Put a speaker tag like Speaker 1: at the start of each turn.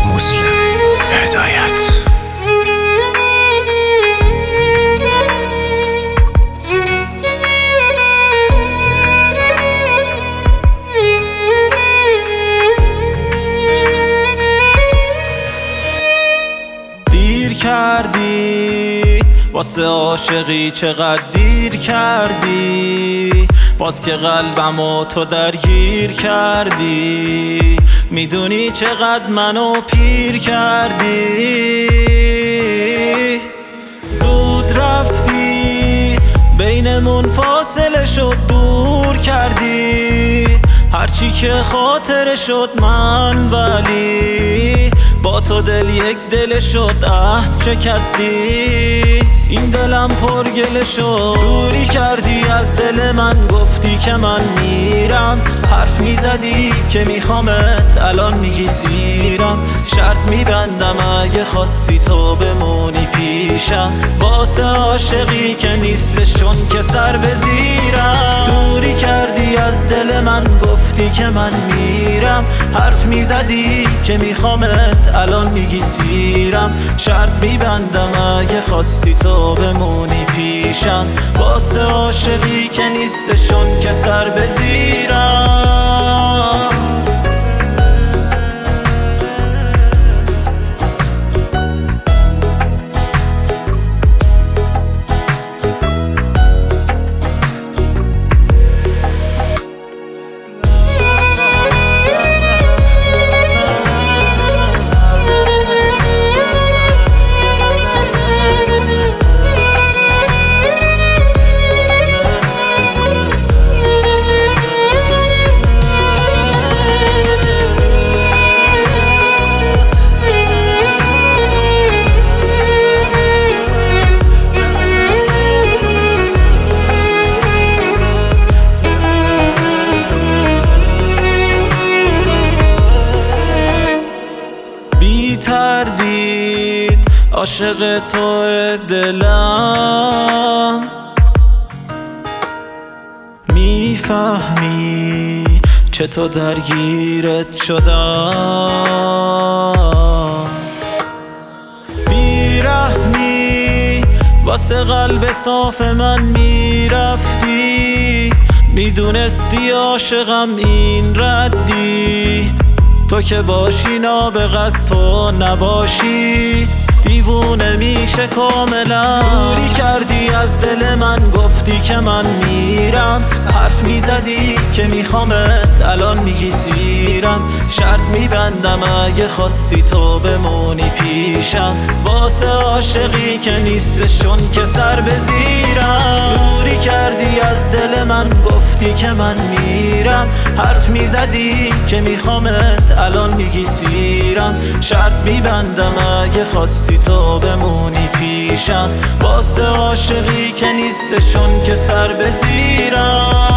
Speaker 1: مسلم هدایت.
Speaker 2: دیر کردی واسه عاشقی، چقدر دیر کردی، باز که قلبمو تو درگیر کردی. میدونی چقدر منو پیر کردی، زود رفتی بینمون فاصله شد، دور کردی هرچی که خاطره شد من، ولی با تو دل یک دل شد، عهد شکستی این دلم پرگله شد. دوری کردی از دل من، گفتی که من میرم، حرف میزدی که میخوامت، الان میگی سیرم. شرط میبندم اگه خواستی تو بمونی پیشم، واسه عاشقی که نیستشون که سر بزیرم. دوری کردی از دل من، گفتی که من میرم، حرف میزدی که میخوامت، الان میگی سیرم. شرط میبندم اگه خواستی تو بمونی پیشم، واسه عاشقی که نیستشون که سر بزیرم. تردید عاشق تو دلم، میفهمی چطور درگیرت شدم. بیرحمی واسه قلب صاف من میرفتی، میدونستی عاشقم این ردی، تو که باشی نابغه تو نباشی، دیوونه میشه کاملا. دوری کردی از دل من، گفتی که من میرم، حرف میزدی که میخوامت، الان میگی سیرم. شرط میبندم اگه خواستی تو بمونی پیشم، واسه عاشقی که نیستشون که سر بزیرم. دوری کردی از دل من، گفتی که من میرم، حرف میزدی که میخوامت، الان میگی سیرم. شرط میبندم اگه خواستی تو بمونی پیشم، واسه عاشقی که نیستشون که سر بزیرم.